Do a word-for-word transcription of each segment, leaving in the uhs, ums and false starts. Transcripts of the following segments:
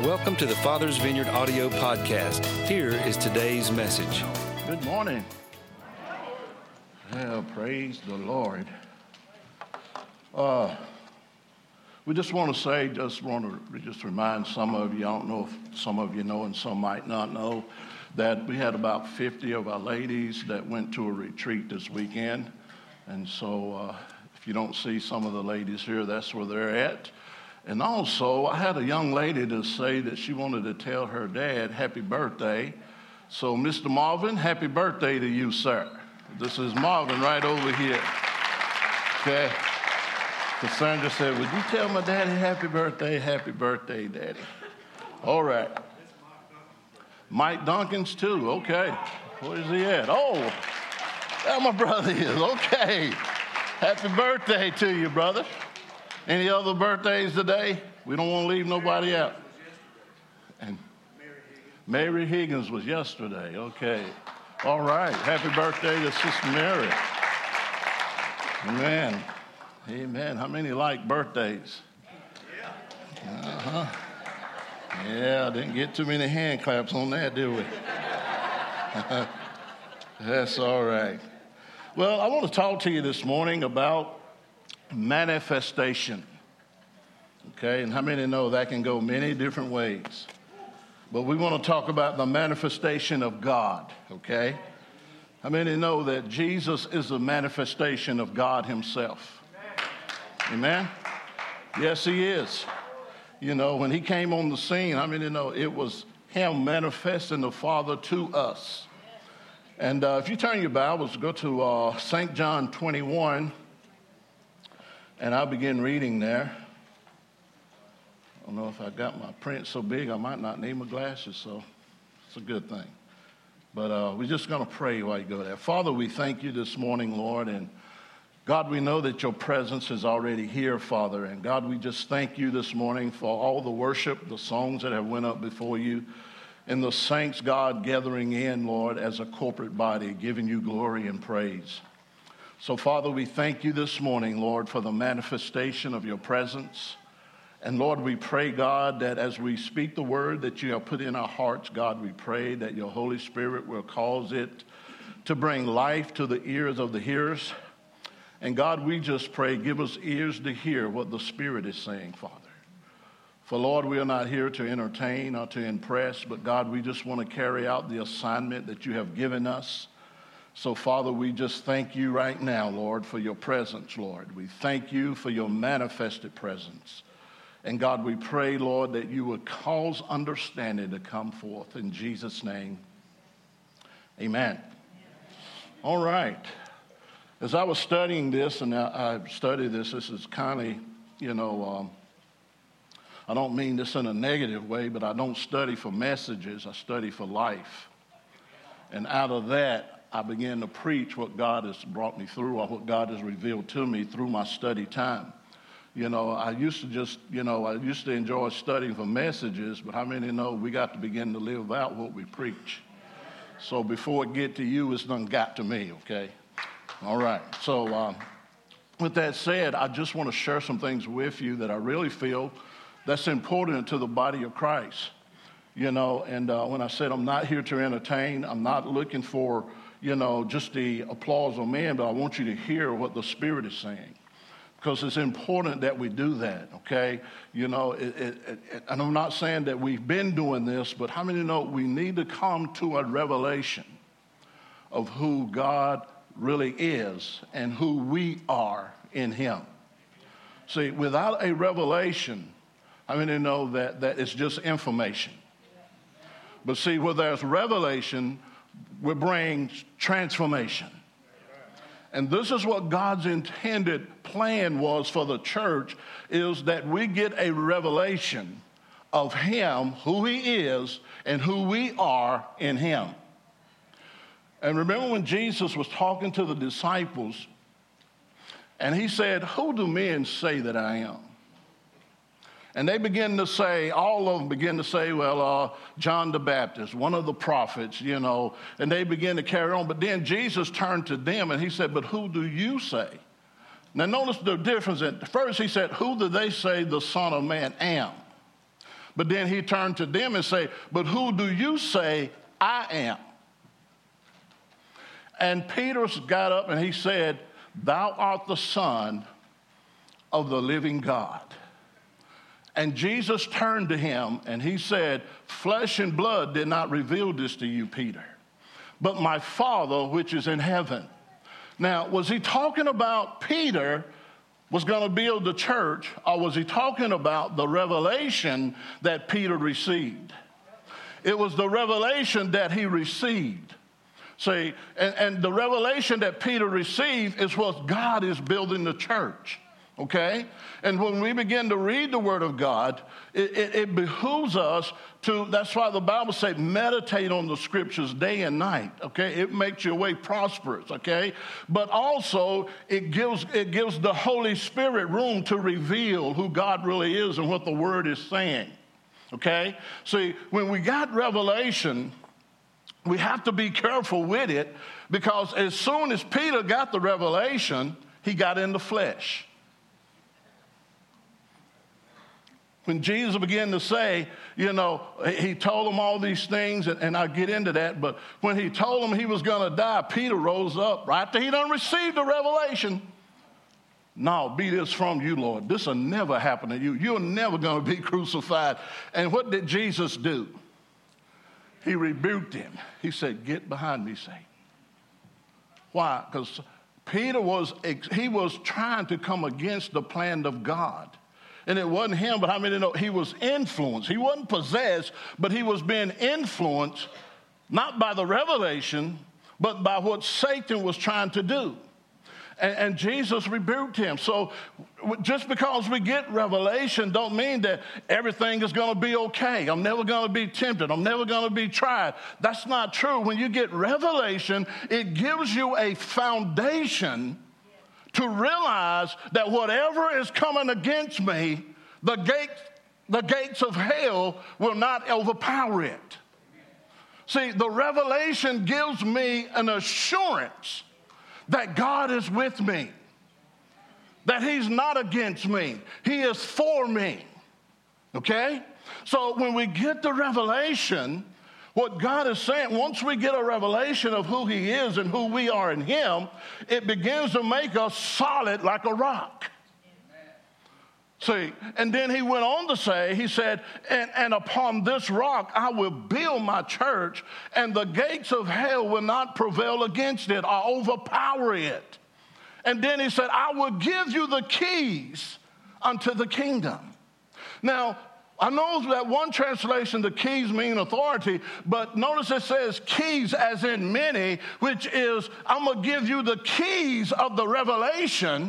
Welcome to the Father's Vineyard audio podcast. Here is today's message. Good morning. Well, praise the Lord. Uh, we just want to say, just want to just remind some of you, I don't know if some of you know and some might not know, that we had about fifty of our ladies that went to a retreat this weekend. And so uh, if you don't see some of the ladies here, that's where they're at. And also, I had a young lady to say that she wanted to tell her dad happy birthday. So, Mister Marvin, happy birthday to you, sir. This is Marvin right over here. Okay. Cassandra said, would you tell my daddy happy birthday, happy birthday, daddy? All right. Mike Duncans, too. Okay. Where's he at? Oh, there my brother is. Okay. Happy birthday to you, brother. Any other birthdays today? We don't want to leave nobody out. And Mary Higgins was yesterday. Okay. All right. Happy birthday to Sister Mary. Amen. Amen. How many like birthdays? Uh-huh. Yeah, didn't get too many hand claps on that, did we? That's all right. Well, I want to talk to you this morning about manifestation. Okay, and how many know that can go many different ways? But we want to talk about the manifestation of God, okay? How many know that Jesus is the manifestation of God himself? Amen? Yes, he is. You know, when he came on the scene, how many know it was him manifesting the Father to us? And uh, if you turn your Bibles, go to uh, Saint John twenty-one, and I'll begin reading there. I don't know if I got my print so big, I might not need my glasses, so it's a good thing. But uh, we're just going to pray while you go there. Father, we thank you this morning, Lord, and God, we know that your presence is already here, Father, and God, we just thank you this morning for all the worship, the songs that have went up before you, and the saints, God, gathering in, Lord, as a corporate body, giving you glory and praise. So, Father, we thank you this morning, Lord, for the manifestation of your presence. And, Lord, we pray, God, that as we speak the word that you have put in our hearts, God, we pray that your Holy Spirit will cause it to bring life to the ears of the hearers. And, God, we just pray, give us ears to hear what the Spirit is saying, Father. For, Lord, we are not here to entertain or to impress, but, God, we just want to carry out the assignment that you have given us. So, Father, we just thank you right now, Lord, for your presence, Lord. We thank you for your manifested presence. And, God, we pray, Lord, that you would cause understanding to come forth. In Jesus' name, amen. All right. As I was studying this, and I, I studied this, this is kind of, you know, um, I don't mean this in a negative way, but I don't study for messages. I study for life. And out of that, I began to preach what God has brought me through or what God has revealed to me through my study time. You know, I used to just, you know, I used to enjoy studying for messages, but how many know we got to begin to live out what we preach? So before it get to you, it's done got to me, okay? All right. So um, with that said, I just want to share some things with you that I really feel that's important to the body of Christ. You know, and uh, when I said I'm not here to entertain, I'm not looking for, you know, just the applause of man, but I want you to hear what the Spirit is saying. Because it's important that we do that, okay? You know, it, it, it, and I'm not saying that we've been doing this, but how many know we need to come to a revelation of who God really is and who we are in him. See, without a revelation, how many know that, that it's just information? But see, where there's revelation, we bring transformation. And this is what God's intended plan was for the church, is that we get a revelation of him, who he is, and who we are in him. And remember when Jesus was talking to the disciples, and he said, who do men say that I am? And they begin to say, all of them begin to say, well, uh, John the Baptist, one of the prophets, you know, and they begin to carry on. But then Jesus turned to them and he said, but who do you say? Now notice the difference. At first he said, who do they say the Son of Man am? But then he turned to them and said, but who do you say I am? And Peter got up and he said, thou art the Son of the living God. And Jesus turned to him and he said, flesh and blood did not reveal this to you, Peter, but my Father which is in heaven. Now, was he talking about Peter was going to build the church, or was he talking about the revelation that Peter received? It was the revelation that he received. See, and, and the revelation that Peter received is what God is building the church, okay? And when we begin to read the Word of God, it, it, it behooves us to, that's why the Bible says, meditate on the Scriptures day and night, okay? It makes your way prosperous, okay? But also, it gives, it gives the Holy Spirit room to reveal who God really is and what the Word is saying, okay? See, when we got revelation, we have to be careful with it, because as soon as Peter got the revelation, he got in the flesh. When Jesus began to say, you know, he told them all these things, and, and I'll get into that, but when he told them he was going to die, Peter rose up right after he done received the revelation. No, be this from you, Lord. This will never happen to you. You're never going to be crucified. And what did Jesus do? He rebuked him. He said, get behind me, Satan. Why? Because Peter was, he was trying to come against the plan of God. And it wasn't him, but how many know he was influenced? He wasn't possessed, but he was being influenced, not by the revelation, but by what Satan was trying to do. And, and Jesus rebuked him. So just because we get revelation don't mean that everything is going to be okay. I'm never going to be tempted. I'm never going to be tried. That's not true. When you get revelation, it gives you a foundation to realize that whatever is coming against me, the gate, the gates of hell will not overpower it. See, the revelation gives me an assurance that God is with me, that he's not against me, he is for me, okay? So when we get the revelation, what God is saying, once we get a revelation of who he is and who we are in him, it begins to make us solid like a rock. See, and then he went on to say, he said, and, and upon this rock I will build my church, and the gates of hell will not prevail against it or overpower it. And then he said, I will give you the keys unto the kingdom. Now, I know that one translation, the keys mean authority, but notice it says keys as in many, which is, I'm going to give you the keys of the revelation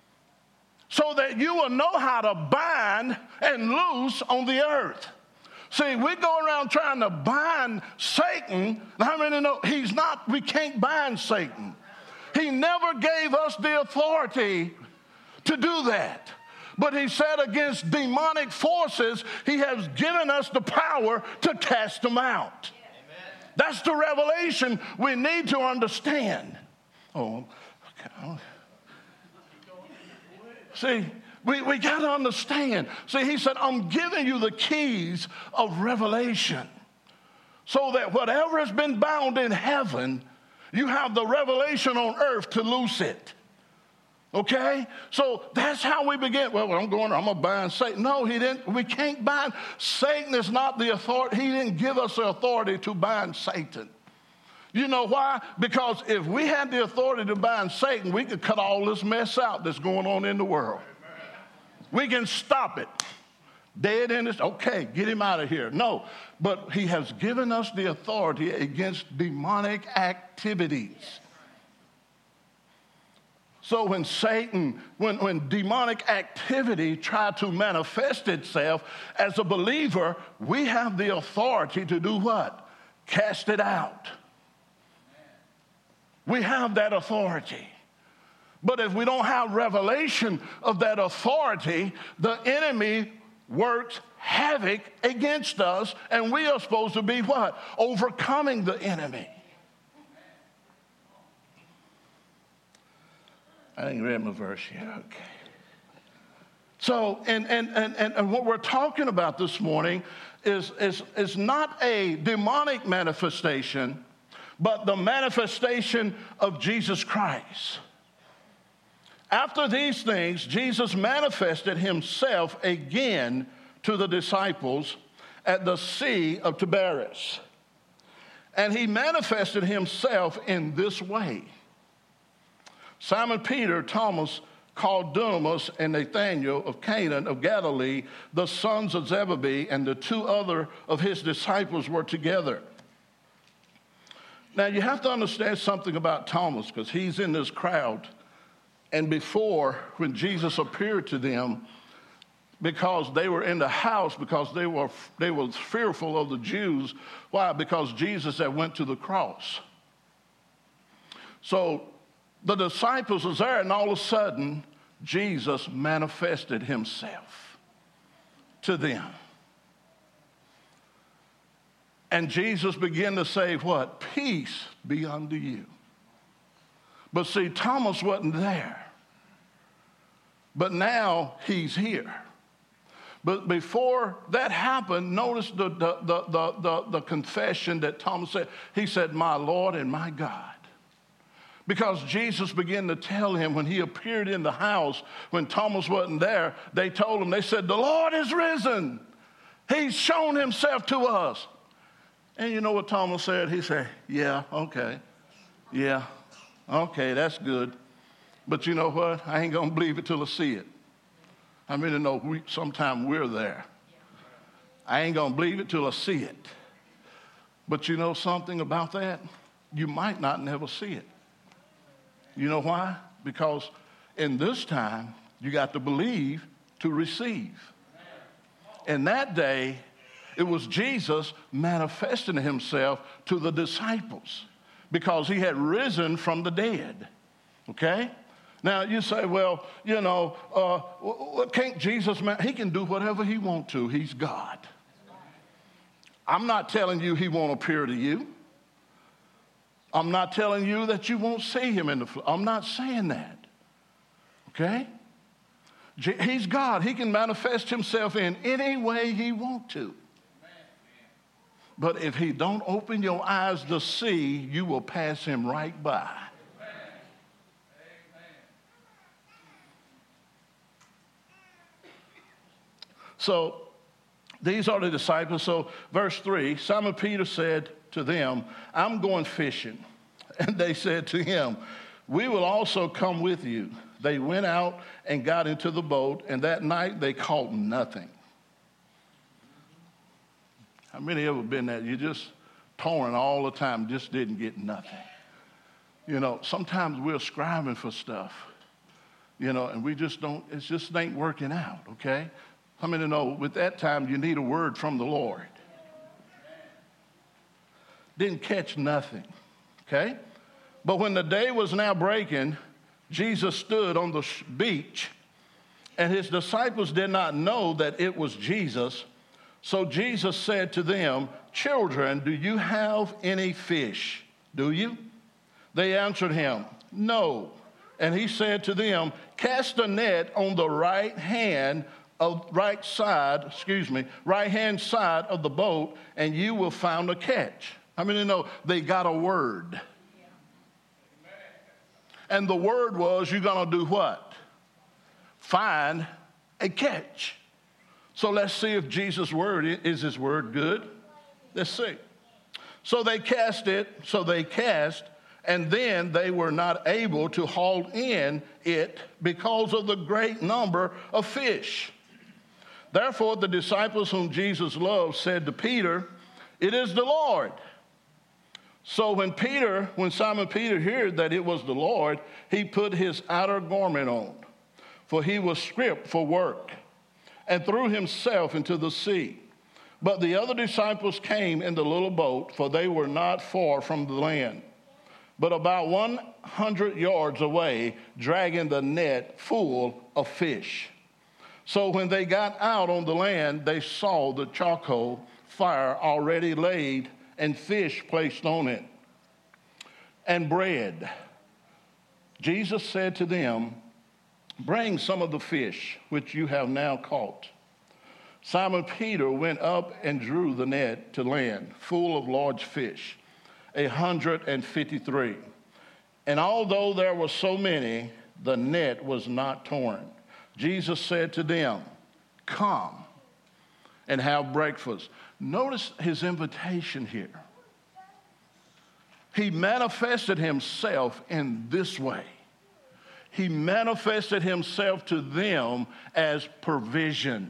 so that you will know how to bind and loose on the earth. See, we go around trying to bind Satan. How many know he's not, we can't bind Satan. He never gave us the authority to do that. But he said against demonic forces, he has given us the power to cast them out. Amen. That's the revelation we need to understand. Oh, okay. See, we, we got to understand. See, he said, I'm giving you the keys of revelation so that whatever has been bound in heaven, you have the revelation on earth to loose it. Okay? So that's how we begin. Well, I'm going, I'm going to bind Satan. No, he didn't. We can't bind. Satan is not the authority. He didn't give us the authority to bind Satan. You know why? Because if we had the authority to bind Satan, we could cut all this mess out that's going on in the world. We can stop it. Dead in this, okay, get him out of here. No, but he has given us the authority against demonic activities. So when Satan, when, when demonic activity tried to manifest itself as a believer, we have the authority to do what? Cast it out. We have that authority. But if we don't have revelation of that authority, the enemy works havoc against us, and we are supposed to be what? Overcoming the enemy. I didn't read my verse yet. Okay. So, and, and, and, and what we're talking about this morning is, is, is not a demonic manifestation, but the manifestation of Jesus Christ. After these things, Jesus manifested himself again to the disciples at the Sea of Tiberias. And he manifested himself in this way. Simon Peter, Thomas, called Didymus, and Nathanael of Cana of Galilee, the sons of Zebedee, and the two other of his disciples were together. Now, you have to understand something about Thomas, because he's in this crowd. And before, when Jesus appeared to them, because they were in the house, because they were they were fearful of the Jews. Why? Because Jesus had went to the cross. So the disciples was there, and all of a sudden, Jesus manifested himself to them. And Jesus began to say, what? Peace be unto you. But see, Thomas wasn't there. But now he's here. But before that happened, notice the, the, the, the, the, the confession that Thomas said. He said, my Lord and my God. Because Jesus began to tell him when he appeared in the house, when Thomas wasn't there, they told him, they said, the Lord is risen. He's shown himself to us. And you know what Thomas said? He said, yeah, okay. Yeah, okay, that's good. But you know what? I ain't going to believe it till I see it. I mean, to know we, sometime we're there. I ain't going to believe it till I see it. But you know something about that? You might not never see it. You know why? Because in this time, you got to believe to receive. In that day, it was Jesus manifesting himself to the disciples because he had risen from the dead. Okay? Now, you say, well, you know, uh, can't Jesus, man, he can do whatever he wants to. He's God. I'm not telling you he won't appear to you. I'm not telling you that you won't see him in the flesh. I'm not saying that. Okay? He's God. He can manifest himself in any way he wants to. But if he don't open your eyes to see, you will pass him right by. So these are the disciples. So verse three, Simon Peter said to them, I'm going fishing. And they said to him, we will also come with you. They went out and got into the boat, and that night they caught nothing. How many ever been there? You just touring all the time, just didn't get nothing. You know, sometimes we're striving for stuff, you know, and we just don't, it just ain't working out, okay? How many know with that time you need a word from the Lord? Didn't catch nothing, okay? But when the day was now breaking, Jesus stood on the beach, and his disciples did not know that it was Jesus. So Jesus said to them, children, do you have any fish? Do you? They answered him, no. And he said to them, cast a net on the right hand of right side, excuse me, right hand side of the boat, and you will find a catch. I mean, you know, they got a word. And the word was, you're going to do what? Find a catch. So let's see if Jesus' word, is his word good? Let's see. So they cast it, so they cast, and then they were not able to haul in it because of the great number of fish. Therefore, the disciples whom Jesus loved said to Peter, it is the Lord. So when Peter, when Simon Peter heard that it was the Lord, he put his outer garment on, for he was stripped for work, and threw himself into the sea. But the other disciples came in the little boat, for they were not far from the land, but about one hundred yards away, dragging the net full of fish. So when they got out on the land, they saw the charcoal fire already laid and fish placed on it, and bread. Jesus said to them, bring some of the fish which you have now caught. Simon Peter went up and drew the net to land, full of large fish, a hundred and fifty-three. And although there were so many, the net was not torn. Jesus said to them, "Come and have breakfast." Notice his invitation here. He manifested himself in this way. He manifested himself to them as provision.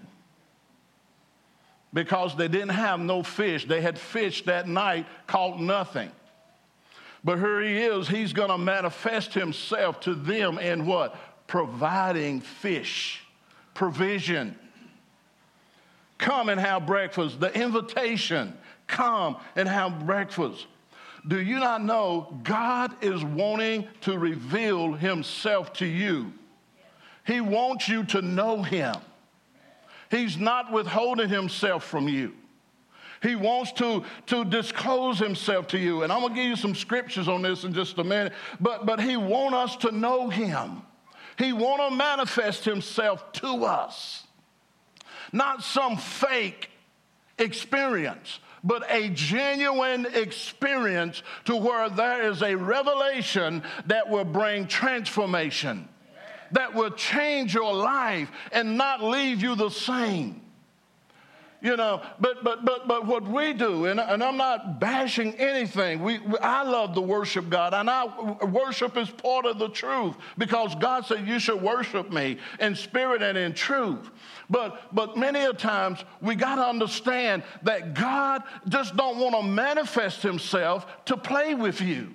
Because they didn't have no fish. They had fished that night, caught nothing. But here he is. He's going to manifest himself to them in what? Providing fish. Provision. Come and have breakfast. The invitation. Come and have breakfast. Do you not know God is wanting to reveal himself to you? He wants you to know him. He's not withholding himself from you. He wants to, to disclose himself to you. And I'm going to give you some scriptures on this in just a minute. But, but he wants us to know him. He wants to manifest himself to us. Not some fake experience, but a genuine experience to where there is a revelation that will bring transformation, that will change your life and not leave you the same. You know, but but but but what we do, and, and I'm not bashing anything. We, we I love to worship God, and I worship is part of the truth because God said you should worship me in spirit and in truth. But but many a times we got to understand that God just don't want to manifest himself to play with you.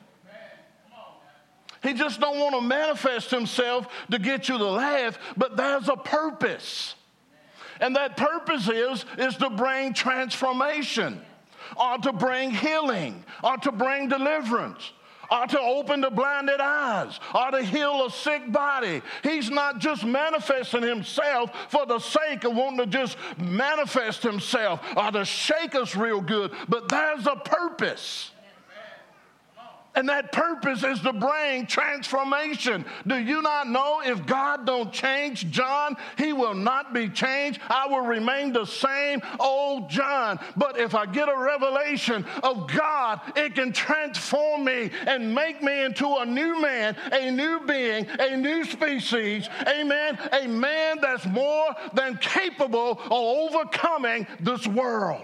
He just don't want to manifest himself to get you to laugh, but there's a purpose. And that purpose is, is to bring transformation, or to bring healing, or to bring deliverance, or to open the blinded eyes, or to heal a sick body. He's not just manifesting himself for the sake of wanting to just manifest himself or to shake us real good, but there's a purpose. And that purpose is to bring transformation. Do you not know if God don't change John, he will not be changed? I will remain the same old John. But if I get a revelation of God, it can transform me and make me into a new man, a new being, a new species. Amen. A man that's more than capable of overcoming this world.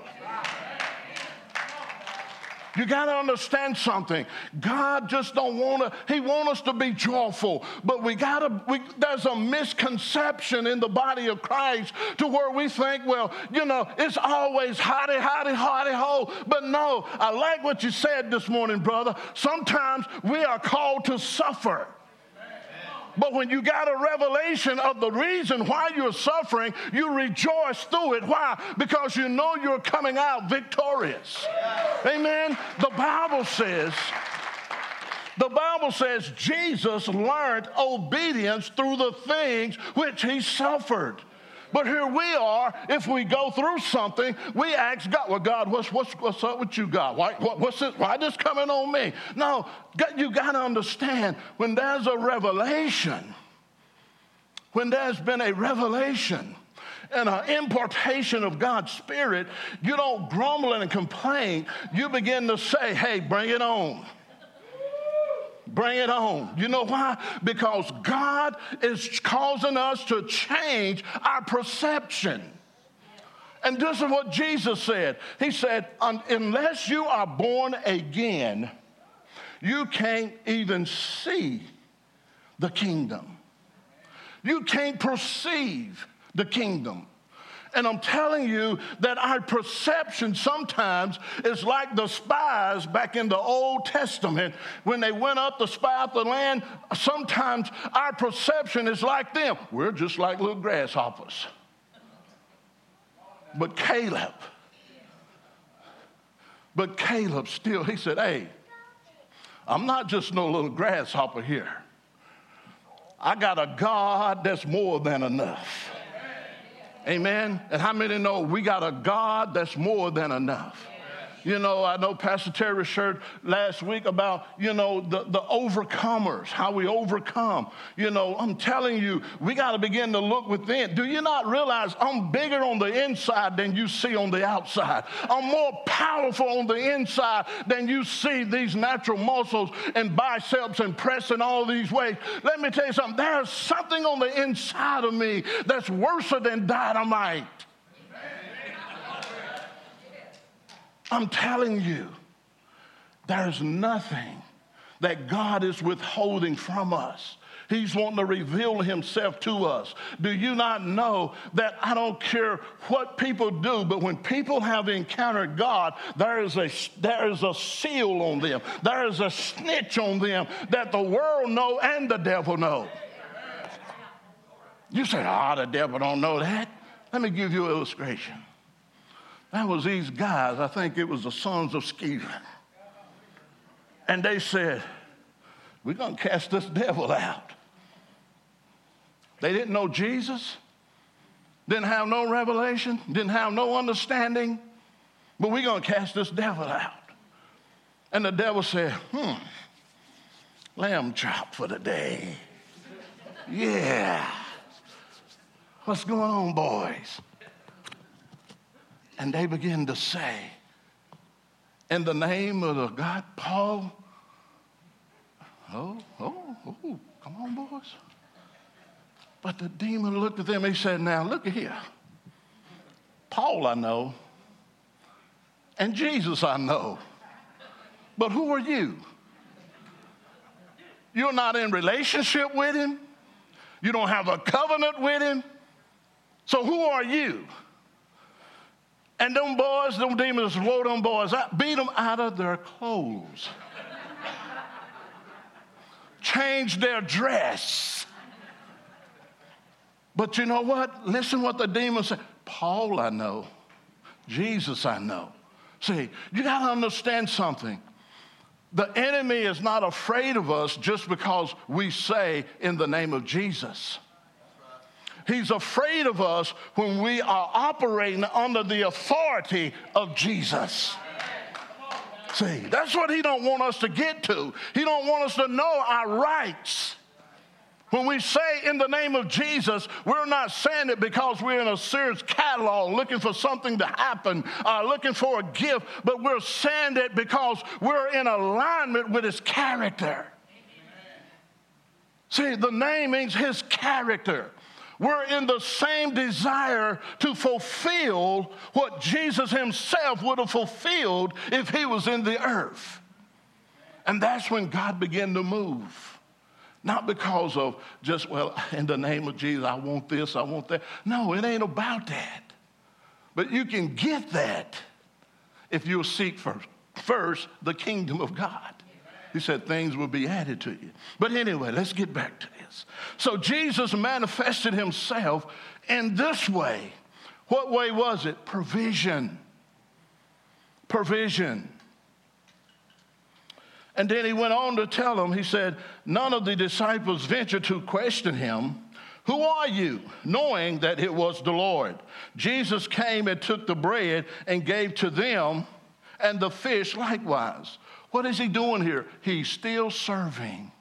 You got to understand something. God just don't want to, he wants us to be joyful. But we got to, we, there's a misconception in the body of Christ to where we think, well, you know, it's always hotty, hotty, hotty, ho. But no, I like what you said this morning, brother. Sometimes we are called to suffer. But when you got a revelation of the reason why you're suffering, you rejoice through it. Why? Because you know you're coming out victorious. Amen. The Bible says, the Bible says Jesus learned obedience through the things which he suffered. But here we are, if we go through something, we ask God, well, God, what's, what's, what's up with you, God? Why, what, what's this, why this coming on me? No, you got to understand, when there's a revelation, when there's been a revelation and an impartation of God's Spirit, you don't grumble and complain. You begin to say, hey, bring it on. Bring it on. You know why? Because God is causing us to change our perception. And this is what Jesus said. He said, unless you are born again, you can't even see the kingdom. You can't perceive the kingdom. And I'm telling you that our perception sometimes is like the spies back in the Old Testament. When they went up to spy out the land, sometimes our perception is like them. We're just like little grasshoppers. But Caleb, but Caleb still, he said, hey, I'm not just no little grasshopper here. I got a God that's more than enough. Amen. And how many know we got a God that's more than enough? You know, I know Pastor Terry shared last week about, you know, the, the overcomers, how we overcome. You know, I'm telling you, we got to begin to look within. Do you not realize I'm bigger on the inside than you see on the outside? I'm more powerful on the inside than you see these natural muscles and biceps and pressing all these ways. Let me tell you something. There's something on the inside of me that's worse than dynamite. I'm telling you, there's nothing that God is withholding from us. He's wanting to reveal himself to us. Do you not know that I don't care what people do, but when people have encountered God, there is a, there is a seal on them. There is a snitch on them that the world know and the devil know. You say, ah, oh, the devil don't know that. Let me give you an illustration. That was these guys, I think it was the sons of Sceva. And they said, we're going to cast this devil out. They didn't know Jesus, didn't have no revelation, didn't have no understanding, but we're going to cast this devil out. And the devil said, hmm, lamb chop for the day. Yeah. What's going on, boys? And they begin to say, in the name of the God, Paul, oh, oh, oh, come on, boys. But the demon looked at them and he said, now, look at here. Paul I know, and Jesus I know, but who are you? You're not in relationship with him. You don't have a covenant with him. So who are you? And them boys, them demons, whoa, them boys, I beat them out of their clothes. Changed their dress. But you know what? Listen what the demons say. Paul I know. Jesus I know. See, you got to understand something. The enemy is not afraid of us just because we say in the name of Jesus. He's afraid of us when we are operating under the authority of Jesus. See, that's what he don't want us to get to. He don't want us to know our rights. When we say in the name of Jesus, we're not saying it because we're in a Sears catalog looking for something to happen, uh, looking for a gift, but we're saying it because we're in alignment with his character. See, the name means his character. We're in the same desire to fulfill what Jesus himself would have fulfilled if he was in the earth. And that's when God began to move. Not because of just, well, in the name of Jesus, I want this, I want that. No, it ain't about that. But you can get that if you'll seek first, first the kingdom of God. He said things will be added to you. But anyway, let's get back to this. So Jesus manifested himself in this way. What way was it? Provision. Provision. And then he went on to tell them, he said, none of the disciples ventured to question him. Who are you? Knowing that it was the Lord. Jesus came and took the bread and gave to them, and the fish likewise. What is he doing here? He's still serving.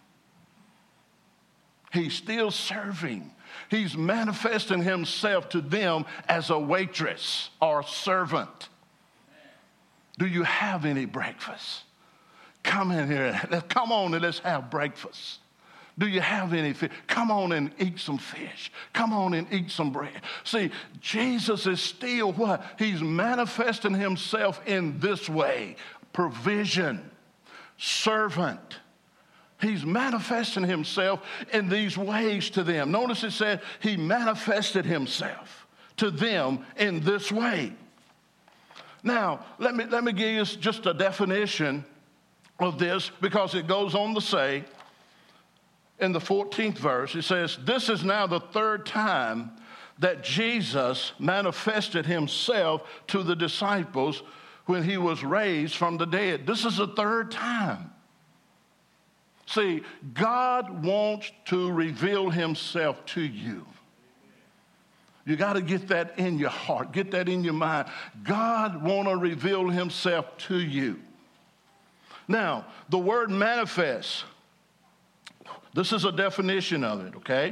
He's still serving. He's manifesting himself to them as a waitress or servant. Do you have any breakfast? Come in here. Come on and let's have breakfast. Do you have any fish? Come on and eat some fish. Come on and eat some bread. See, Jesus is still what? He's manifesting himself in this way. Provision. Servant. He's manifesting himself in these ways to them. Notice it said he manifested himself to them in this way. Now, let me, let me give you just a definition of this, because it goes on to say in the fourteenth verse, it says, this is now the third time that Jesus manifested himself to the disciples when he was raised from the dead. This is the third time. See, God wants to reveal himself to you. You got to get that in your heart. Get that in your mind. God want to reveal himself to you. Now, the word manifest, this is a definition of it, okay?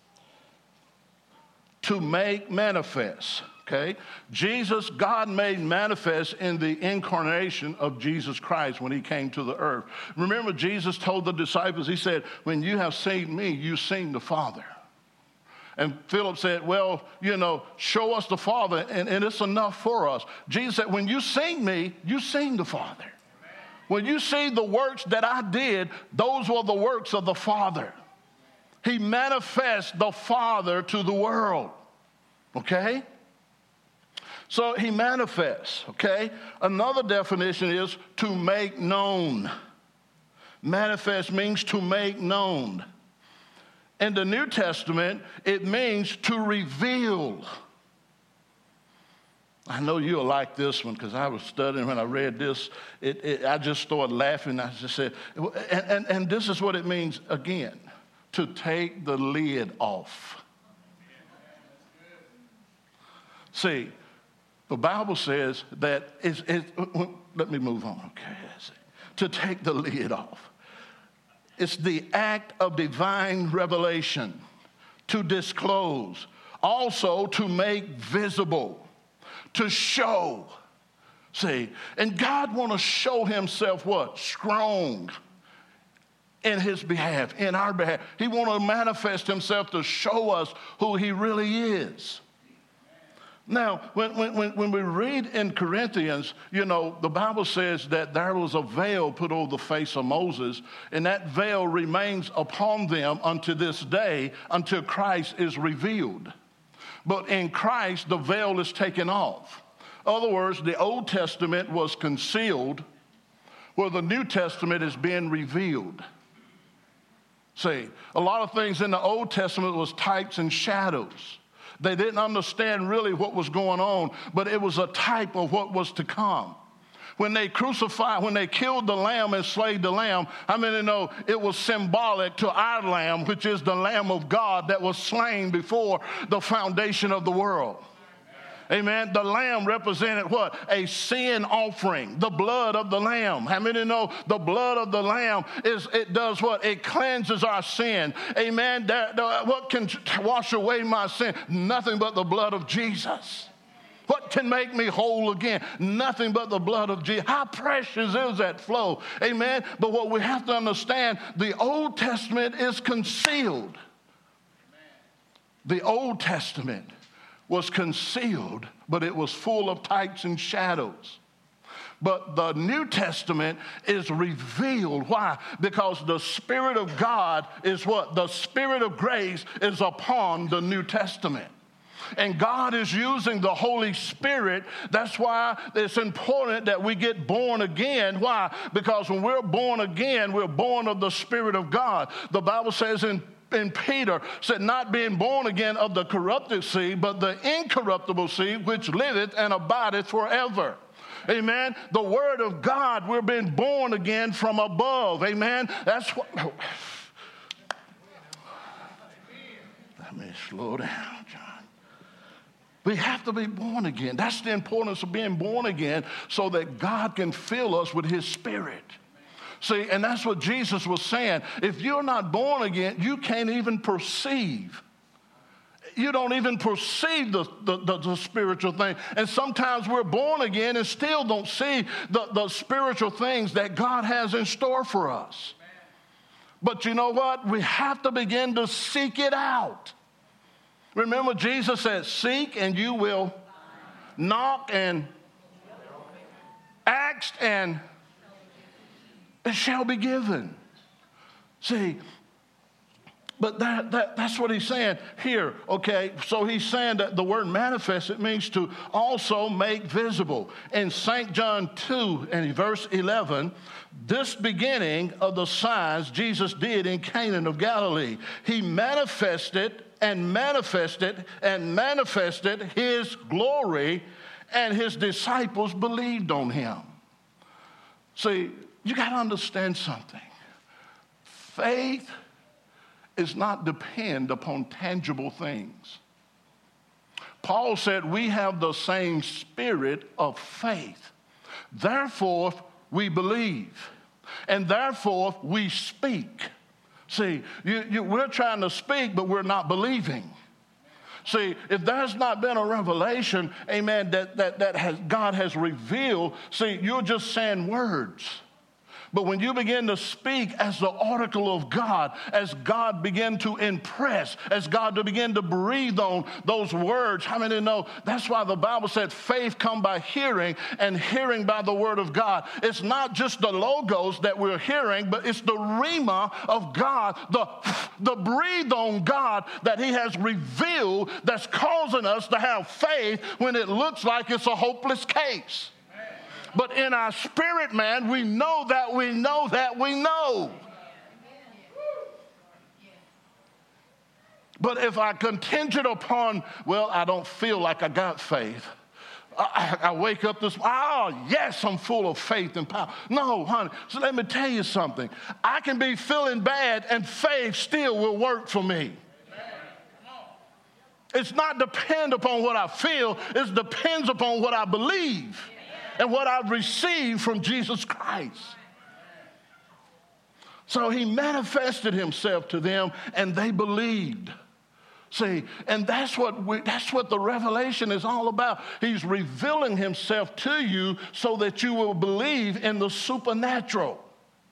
To make manifest, okay? Jesus, God made manifest in the incarnation of Jesus Christ when he came to the earth. Remember, Jesus told the disciples, he said, when you have seen me, you've seen the Father. And Philip said, well, you know, show us the Father, and, and it's enough for us. Jesus said, when you seen me, you've seen the Father. Amen. When you see the works that I did, those were the works of the Father. He manifests the Father to the world, okay? So he manifests, okay? Another definition is to make known. Manifest means to make known. In the New Testament, it means to reveal. I know you'll like this one because I was studying when I read this. It, it, I just started laughing. I just said, and, and, and this is what it means again, to take the lid off. See, the Bible says that, it's, it's, let me move on, okay? To take the lid off. It's the act of divine revelation, to disclose, also to make visible, to show. See, and God want to show himself what? Strong in his behalf, in our behalf. He want to manifest himself to show us who he really is. Now, when, when, when we read in Corinthians, you know, the Bible says that there was a veil put over the face of Moses, and that veil remains upon them unto this day, until Christ is revealed. But in Christ, the veil is taken off. In other words, the Old Testament was concealed, where the New Testament is being revealed. See, a lot of things in the Old Testament was types and shadows. They didn't understand really what was going on, but it was a type of what was to come. When they crucified, when they killed the lamb and slayed the lamb, how many know it was symbolic to our lamb, which is the Lamb of God that was slain before the foundation of the world? Amen. The lamb represented what? A sin offering, the blood of the lamb. How many know the blood of the lamb is, it does what? It cleanses our sin. Amen. That, that, what can wash away my sin? Nothing but the blood of Jesus. What can make me whole again? Nothing but the blood of Jesus. How precious is that flow? Amen. But what we have to understand, the Old Testament is concealed. The Old Testament was concealed, but it was full of types and shadows. But the New Testament is revealed. Why? Because the Spirit of God is what? The Spirit of grace is upon the New Testament. And God is using the Holy Spirit. That's why it's important that we get born again. Why? Because when we're born again, we're born of the Spirit of God. The Bible says in And Peter said, not being born again of the corrupted seed, but the incorruptible seed, which liveth and abideth forever. Amen. The word of God, we're being born again from above. Amen. That's what. Let me slow down, John. We have to be born again. That's the importance of being born again, so that God can fill us with his Spirit. See, and that's what Jesus was saying. If you're not born again, you can't even perceive. You don't even perceive the, the, the, the spiritual thing. And sometimes we're born again and still don't see the, the spiritual things that God has in store for us. But you know what? We have to begin to seek it out. Remember, Jesus said, seek and you will knock, and ask and it shall be given. See, but that, that that's what he's saying here, okay? So he's saying that the word manifest, it means to also make visible. In Saint John two and verse eleven, this beginning of the signs Jesus did in Cana of Galilee, he manifested and manifested and manifested his glory, and his disciples believed on him. See, you got to understand something. Faith is not depend upon tangible things. Paul said we have the same spirit of faith. Therefore, we believe. And therefore, we speak. See, you, you, we're trying to speak, but we're not believing. See, if there's not been a revelation, amen, that, that, that has, God has revealed, see, you're just saying words. But when you begin to speak as the oracle of God, as God begin to impress, as God to begin to breathe on those words, how many know that's why the Bible said faith come by hearing and hearing by the word of God. It's not just the logos that we're hearing, but it's the rhema of God, the, the breathe on God that he has revealed that's causing us to have faith when it looks like it's a hopeless case. But in our spirit, man, we know that we know that we know. But if I contingent upon, well, I don't feel like I got faith. I, I wake up this, oh, yes, I'm full of faith and power. No, honey, so let me tell you something. I can be feeling bad and faith still will work for me. It's not depend upon what I feel. It depends upon what I believe. And what I've received from Jesus Christ. So he manifested himself to them and they believed. See, and that's what we, that's what the revelation is all about. He's revealing himself to you so that you will believe in the supernatural.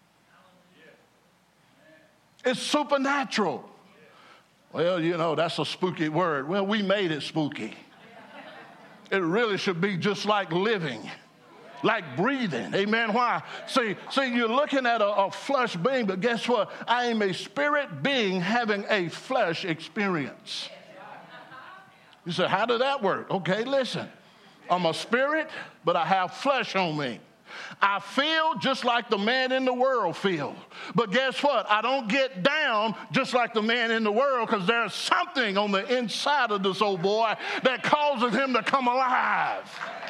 It's supernatural. Well, you know, that's a spooky word. Well, we made it spooky. It really should be just like living. Like breathing, amen. Why? See, see, you're looking at a, a flesh being, but guess what? I am a spirit being having a flesh experience. You say, how did that work? Okay, listen. I'm a spirit, but I have flesh on me. I feel just like the man in the world feels. But guess what? I don't get down just like the man in the world because there's something on the inside of this old boy that causes him to come alive.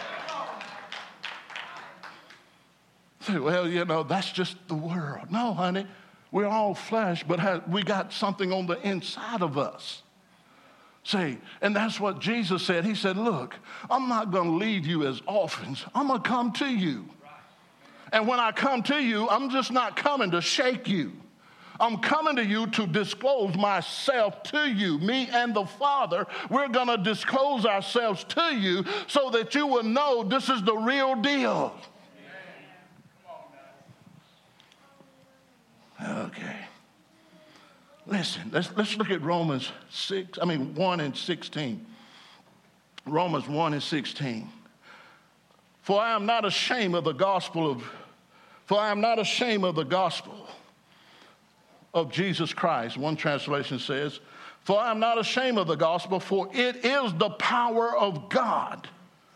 Well, you know, that's just the world. No, honey, we're all flesh, but we got something on the inside of us. See, and that's what Jesus said. He said, look, I'm not going to leave you as orphans. I'm going to come to you. And when I come to you, I'm just not coming to shake you. I'm coming to you to disclose myself to you. Me and the Father, we're going to disclose ourselves to you so that you will know this is the real deal. Okay. Listen, let's, let's look at Romans six, I mean one and sixteen. Romans one and sixteen. For I am not ashamed of the gospel of, for I am not ashamed of the gospel of Jesus Christ. One translation says, for I am not ashamed of the gospel, for it is the power of God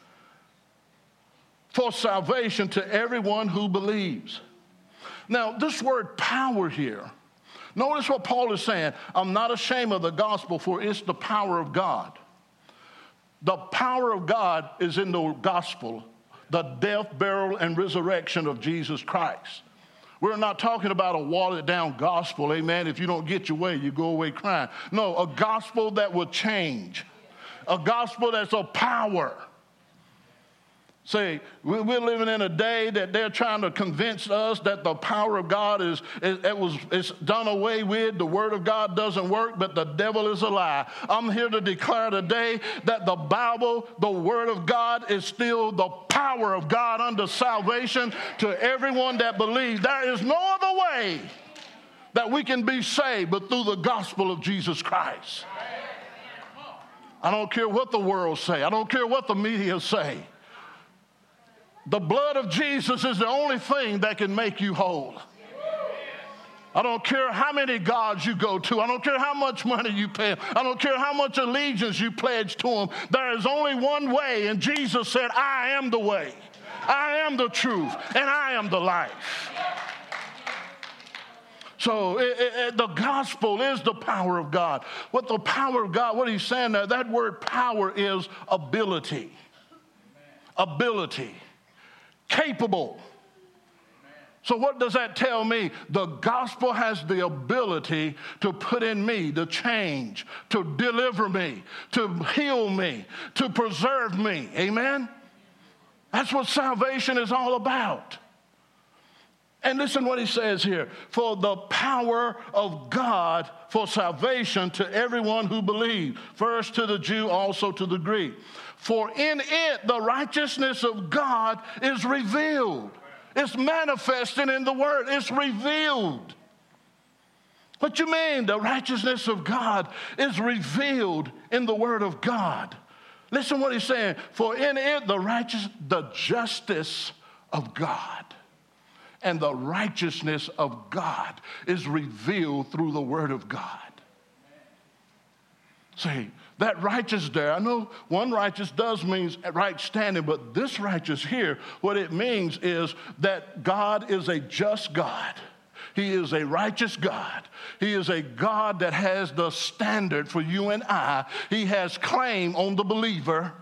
for salvation to everyone who believes. Now, this word power here, notice what Paul is saying. I'm not ashamed of the gospel, for it's the power of God. The power of God is in the gospel, the death, burial, and resurrection of Jesus Christ. We're not talking about a watered-down gospel, amen. If you don't get your way, you go away crying. No, a gospel that will change. A gospel that's of power. See, we're living in a day that they're trying to convince us that the power of God is, is it was it's done away with. The word of God doesn't work, but the devil is a lie. I'm here to declare today that the Bible, the word of God, is still the power of God unto salvation to everyone that believes. There is no other way that we can be saved but through the gospel of Jesus Christ. I don't care what the world say. I don't care what the media say. The blood of Jesus is the only thing that can make you whole. I don't care how many gods you go to. I don't care how much money you pay. I don't care how much allegiance you pledge to them. There is only one way, and Jesus said, I am the way, I am the truth, and I am the life. So it, it, it, the gospel is the power of God. What the power of God, what he's saying there, that word power is ability. Ability. Capable. So what does that tell me? The gospel has the ability to put in me, to change, to deliver me, to heal me, to preserve me. Amen? That's what salvation is all about. And listen what he says here. For the power of God for salvation to everyone who believes. First to the Jew, also to the Greek. For in it the righteousness of God is revealed. It's manifested in the word. It's revealed. What you mean? The righteousness of God is revealed in the word of God. Listen what he's saying. For in it the righteous, the justice of God and the righteousness of God is revealed through the word of God. See, that righteous there, I know one righteous does mean right standing, but this righteous here, what it means is that God is a just God. He is a righteous God. He is a God that has the standard for you and I. He has claim on the believer.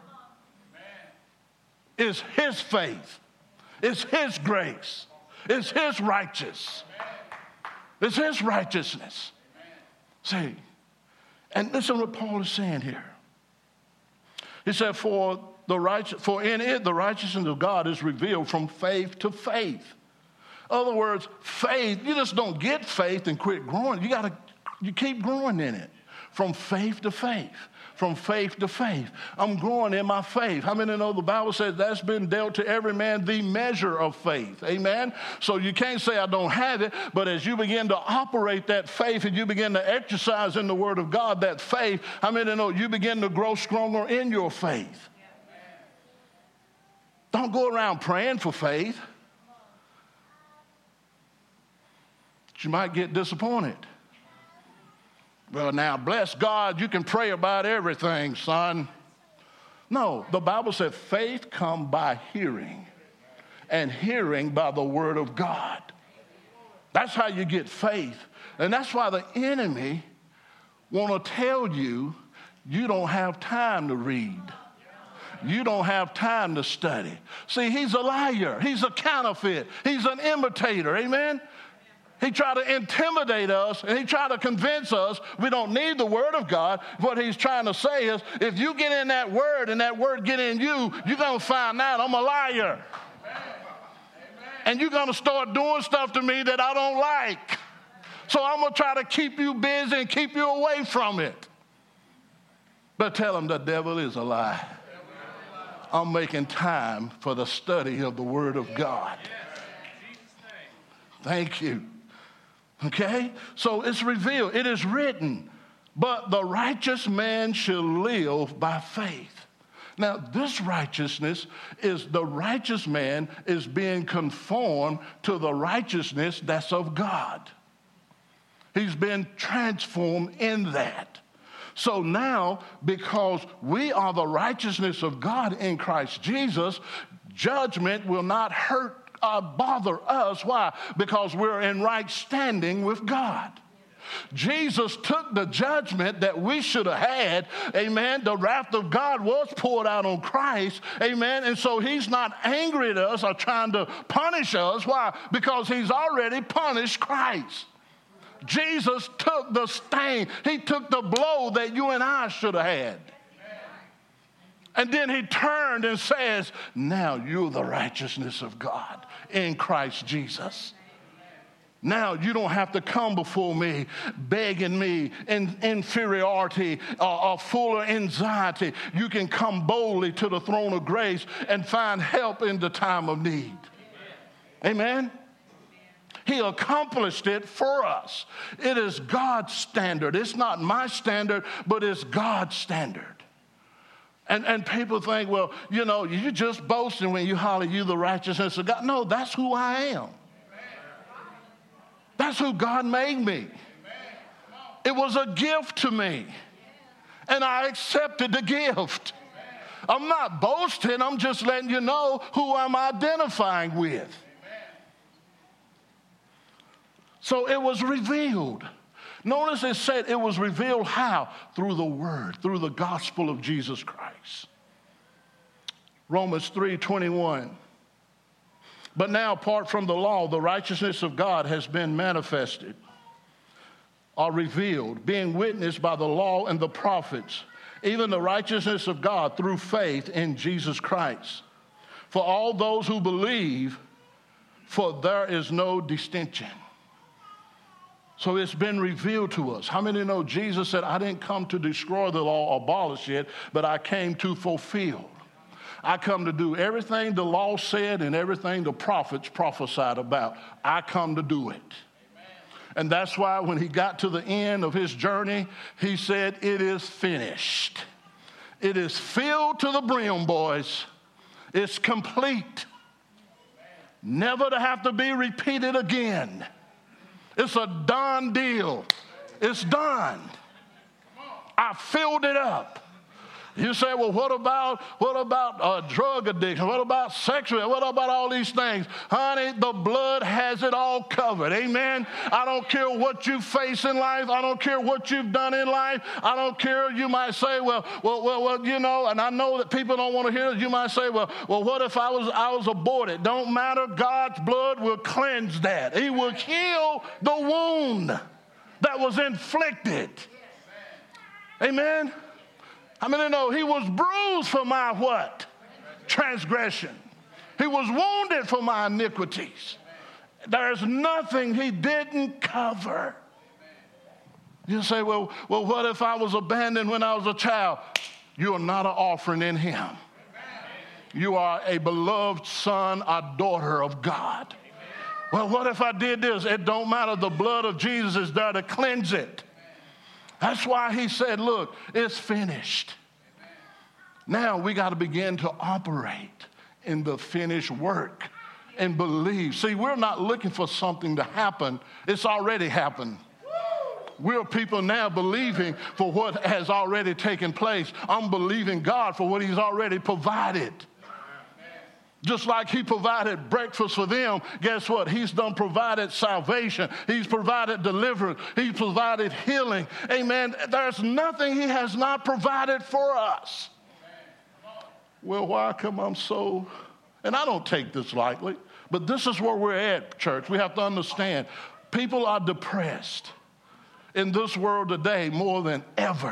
It's his faith. It's his grace. It's his righteous. It's his righteousness. See, and listen what Paul is saying here. He said, for the righteous, for in it the righteousness of God is revealed from faith to faith. In other words, faith, you just don't get faith and quit growing. You gotta, you keep growing in it. From faith to faith. From faith to faith. I'm growing in my faith. How many know the Bible says that's been dealt to every man the measure of faith? Amen? So you can't say I don't have it, but as you begin to operate that faith and you begin to exercise in the Word of God that faith, how many know you begin to grow stronger in your faith? Don't go around praying for faith. You might get disappointed. Well, now, bless God, you can pray about everything, son. No, the Bible said faith comes by hearing, and hearing by the word of God. That's how you get faith. And that's why the enemy want to tell you you don't have time to read. You don't have time to study. See, he's a liar. He's a counterfeit. He's an imitator. Amen? He tried to intimidate us, and he tried to convince us we don't need the word of God. What he's trying to say is, if you get in that word and that word get in you, you're going to find out I'm a liar. Amen. And you're going to start doing stuff to me that I don't like. So I'm going to try to keep you busy and keep you away from it. But tell him the devil is a lie. I'm making time for the study of the word of God. Thank you. Okay? So it's revealed. It is written, but the righteous man shall live by faith. Now, this righteousness is the righteous man is being conformed to the righteousness that's of God. He's been transformed in that. So now, because we are the righteousness of God in Christ Jesus, judgment will not hurt Uh, bother us. Why? Because we're in right standing with God. Jesus took the judgment that we should have had. Amen. The wrath of God was poured out on Christ. Amen. And so he's not angry at us or trying to punish us. Why? Because he's already punished Christ. Jesus took the stain. He took the blow that you and I should have had. And then he turned and says, now you're the righteousness of God in Christ Jesus. Now you don't have to come before me begging me in inferiority or, or full of anxiety. You can come boldly to the throne of grace and find help in the time of need. Amen? He accomplished it for us. It is God's standard. It's not my standard, but it's God's standard. And, and people think, well, you know, you're just boasting when you holler, you the righteousness of God. No, that's who I am. That's who God made me. It was a gift to me. And I accepted the gift. I'm not boasting. I'm just letting you know who I'm identifying with. So it was revealed. Notice it said it was revealed how? Through the word, through the gospel of Jesus Christ. Romans three twenty-one. But now, apart from the law, the righteousness of God has been manifested or revealed, being witnessed by the law and the prophets, even the righteousness of God through faith in Jesus Christ. For all those who believe, for there is no distinction. So it's been revealed to us. How many know Jesus said, I didn't come to destroy the law or abolish it, but I came to fulfill. I come to do everything the law said and everything the prophets prophesied about. I come to do it. And that's why when he got to the end of his journey, he said, it is finished. It is filled to the brim, boys. It's complete. Never to have to be repeated again. It's a done deal. It's done. I filled it up. You say, well, what about what about uh, drug addiction? What about sexual? What about all these things? Honey, the blood has it all covered. Amen. I don't care what you face in life. I don't care what you've done in life. I don't care. You might say, well, well, well, well you know, and I know that people don't want to hear this. You might say, well, well, what if I was I was aborted? Don't matter. God's blood will cleanse that. He will heal the wound that was inflicted. Amen. How many know he was bruised for my what? Transgression. He was wounded for my iniquities. There's nothing he didn't cover. You say, well, well, what if I was abandoned when I was a child? You are not an offering in him. You are a beloved son or daughter of God. Well, what if I did this? It don't matter. The blood of Jesus is there to cleanse it. That's why he said, look, it's finished. Now we got to begin to operate in the finished work and believe. See, we're not looking for something to happen. It's already happened. We're people now believing for what has already taken place. I'm believing God for what he's already provided. Just like he provided breakfast for them, guess what? He's done provided salvation. He's provided deliverance. He's provided healing. Amen. There's nothing he has not provided for us. Well, why come I'm so, and I don't take this lightly, but this is where we're at, church. We have to understand, people are depressed in this world today more than ever.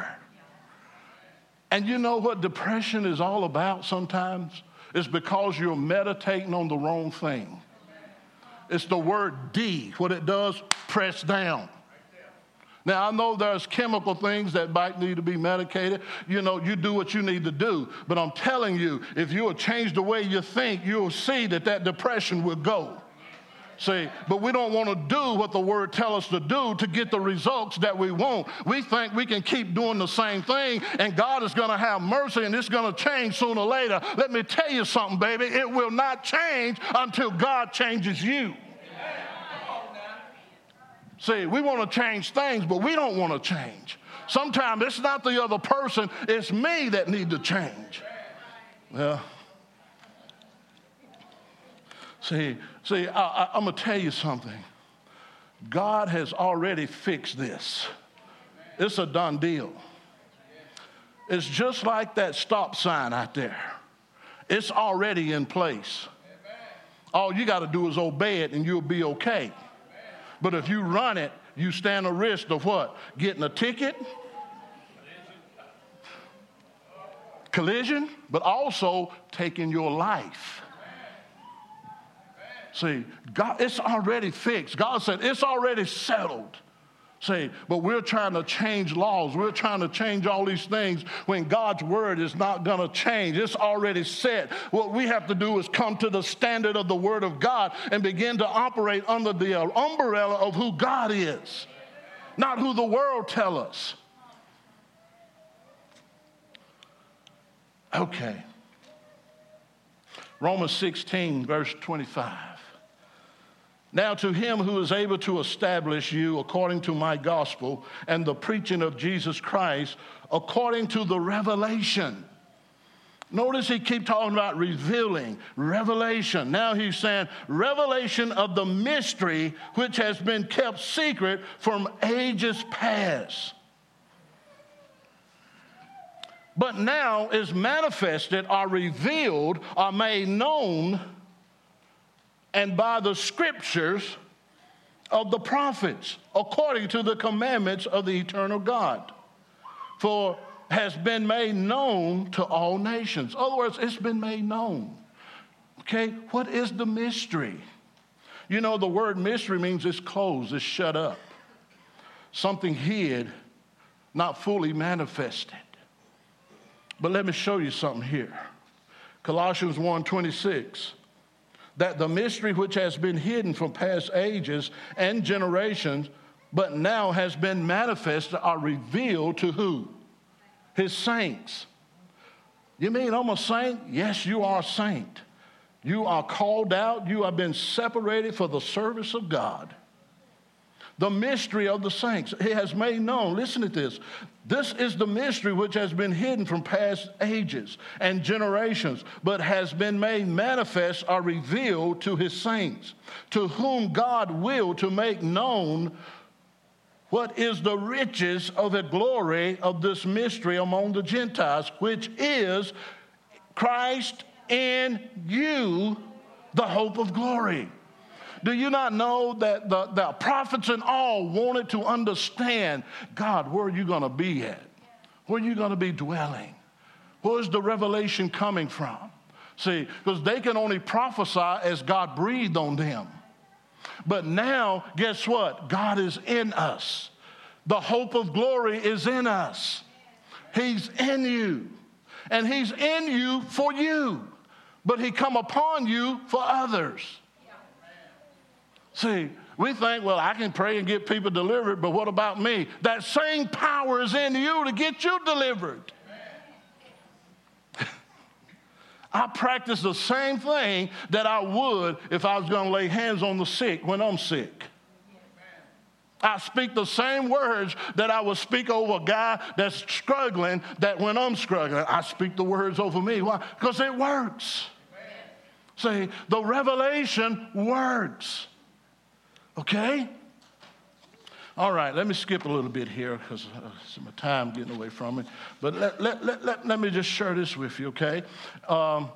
And you know what depression is all about sometimes? It's because you're meditating on the wrong thing. It's the word D. What it does, press down. Now, I know there's chemical things that might need to be medicated. You know, you do what you need to do. But I'm telling you, if you'll change the way you think, you'll see that that depression will go. See, but we don't want to do what the word tells us to do to get the results that we want. We think we can keep doing the same thing and God is going to have mercy and it's going to change sooner or later. Let me tell you something, baby. It will not change until God changes you. See, we want to change things, but we don't want to change. Sometimes it's not the other person, it's me that need to change. Well, See, see, I, I, I'm going to tell you something. God has already fixed this. It's a done deal. It's just like that stop sign out there. It's already in place. All you got to do is obey it and you'll be okay. But if you run it, you stand a risk of what? Getting a ticket, collision, but also taking your life. See, God, it's already fixed. God said it's already settled. See, but we're trying to change laws. We're trying to change all these things when God's word is not going to change. It's already set. What we have to do is come to the standard of the word of God and begin to operate under the umbrella of who God is, not who the world tells us. Okay. Romans sixteen, verse twenty-five. Now to him who is able to establish you according to my gospel and the preaching of Jesus Christ according to the revelation. Notice he keeps talking about revealing, revelation. Now he's saying revelation of the mystery which has been kept secret from ages past, but now is manifested or revealed or made known and by the scriptures of the prophets, according to the commandments of the eternal God. For has been made known to all nations. In other words, it's been made known. Okay, what is the mystery? You know, the word mystery means it's closed, it's shut up. Something hid, not fully manifested. But let me show you something here. Colossians one twenty-six. That the mystery which has been hidden from past ages and generations, but now has been manifested, are revealed to who? His saints. You mean I'm a saint? Yes, you are a saint. You are called out. You have been separated for the service of God. The mystery of the saints. He has made known. Listen to this. This is the mystery which has been hidden from past ages and generations, but has been made manifest or revealed to his saints, to whom God willed to make known what is the riches of the glory of this mystery among the Gentiles, which is Christ in you, the hope of glory. Do you not know that the, the prophets and all wanted to understand, God, where are you going to be at? Where are you going to be dwelling? Where's the revelation coming from? See, because they can only prophesy as God breathed on them. But now, guess what? God is in us. The hope of glory is in us. He's in you. And he's in you for you. But he come upon you for others. See, we think, well, I can pray and get people delivered, but what about me? That same power is in you to get you delivered. I practice the same thing that I would if I was going to lay hands on the sick when I'm sick. I speak the same words that I would speak over a guy that's struggling, that when I'm struggling, I speak the words over me. Why? Because it works. See, the revelation works. Okay? All right, let me skip a little bit here because uh, my time getting away from me. But let, let, let, let, let me just share this with you, okay? Um,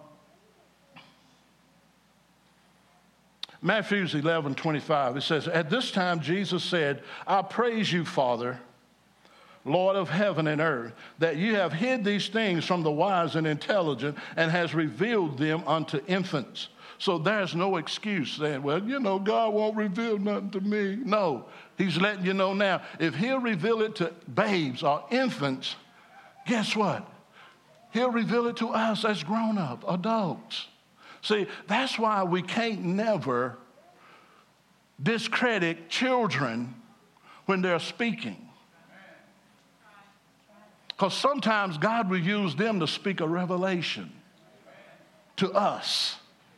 Matthew eleven twenty-five, it says, at this time Jesus said, I praise you, Father, Lord of heaven and earth, that you have hid these things from the wise and intelligent and has revealed them unto infants. So there's no excuse saying, well, you know, God won't reveal nothing to me. No, he's letting you know now. If he'll reveal it to babes or infants, guess what? He'll reveal it to us as grown-up adults. See, that's why we can't never discredit children when they're speaking. Because sometimes God will use them to speak a revelation to us.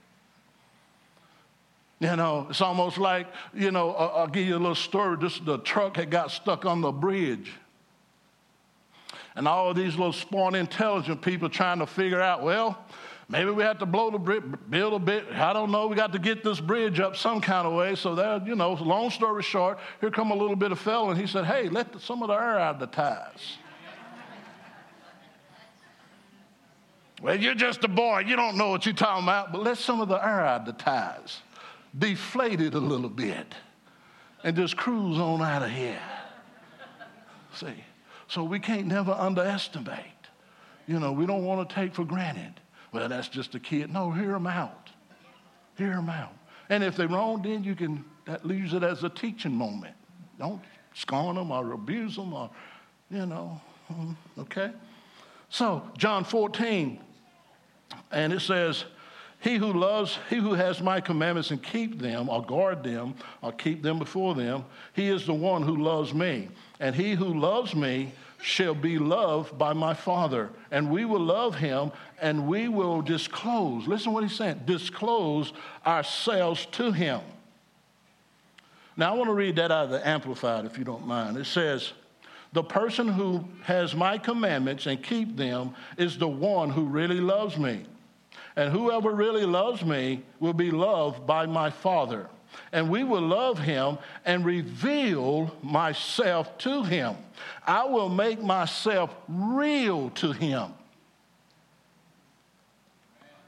You know, it's almost like, you know, I'll give you a little story. This, the truck had got stuck on the bridge. And all of these little smart, intelligent people trying to figure out, well, maybe we have to blow the bridge, build a bit. I don't know. We got to get this bridge up some kind of way. So there, you know, long story short, here come a little bit of fellow, and he said, hey, let the, some of the air out of the tires. Well, you're just a boy. You don't know what you're talking about, but let some of the air out of the tires. Deflate it a little bit and just cruise on out of here. See, so we can't never underestimate. You know, we don't want to take for granted. Well, that's just a kid. No, hear them out. Hear them out. And if they're wrong, then you can that use it as a teaching moment. Don't scorn them or abuse them or, you know, okay? So, John fourteen, and it says, He who loves, he who has my commandments and keep them or guard them or keep them before them, he is the one who loves me. And he who loves me shall be loved by my Father. And we will love him and we will disclose, listen to what he's saying, disclose ourselves to him. Now I want to read that out of the Amplified if you don't mind. It says, the person who has my commandments and keep them is the one who really loves me. And whoever really loves me will be loved by my Father. And we will love him and reveal myself to him. I will make myself real to him.